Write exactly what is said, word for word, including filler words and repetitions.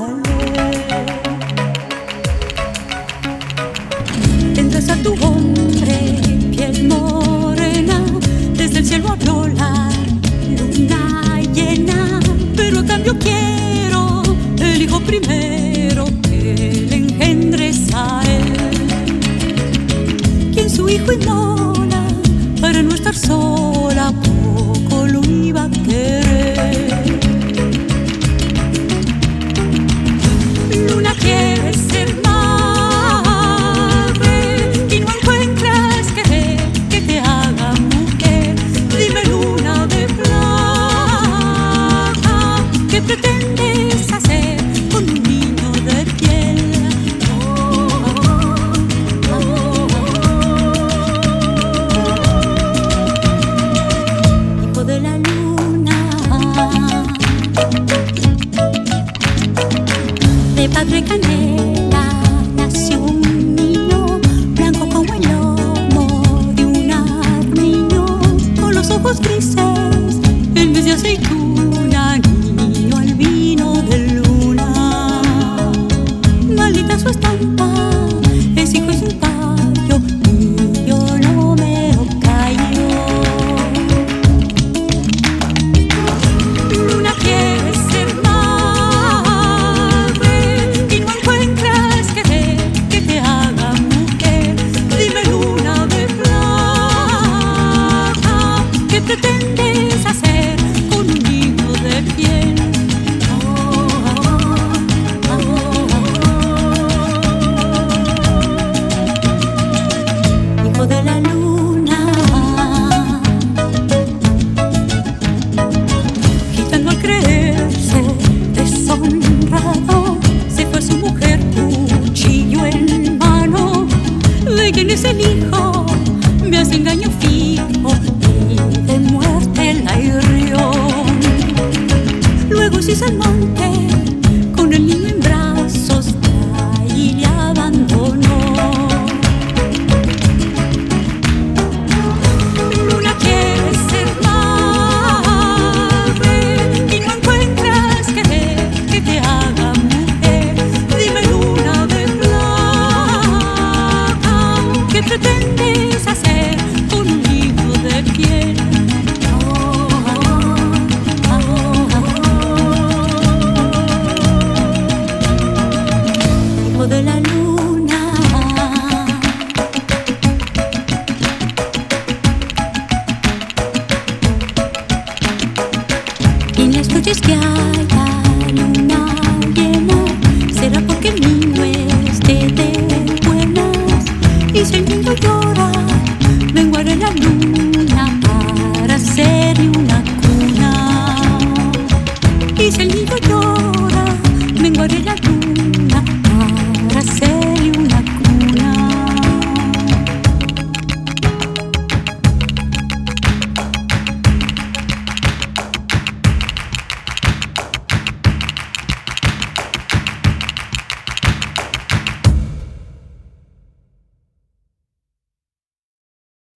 Tendrás a tu hombre, piel morena, desde el cielo habló la luna llena, pero a cambio quiero el hijo primero que le engendres a él, quien su hijo inmola para no estar sola, poco lo iba a querer. Luna quiere ser madre y no encuentras que, que te haga mujer. Dime, luna de plata, ¿qué pretendes hacer con un niño de piel? Oh, oh, oh. Hijo de la luna, de padre canela,